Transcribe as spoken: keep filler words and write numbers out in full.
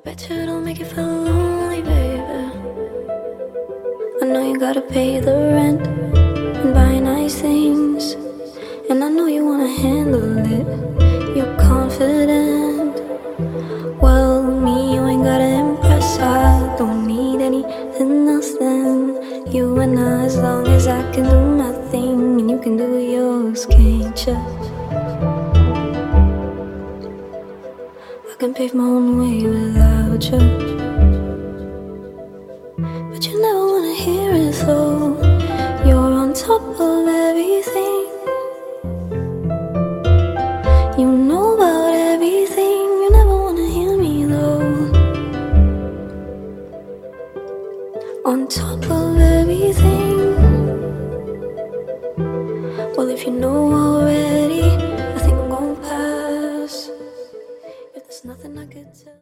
Bet you don't make you feel lonely, baby. I know you gotta pay the rent and buy nice things, and I know you wanna handle it. You're confident. Well, me, you ain't gotta impress. I don't need anything else than you and I, as long as I can do my thing and you can do yours, can't you? I can pave my own way without you, but you never wanna hear it though. You're on top of everything, you know about everything. You never wanna hear me though. On top of everything. Well, if you know already, I think I'm gonna pass. If there's nothing I could tell.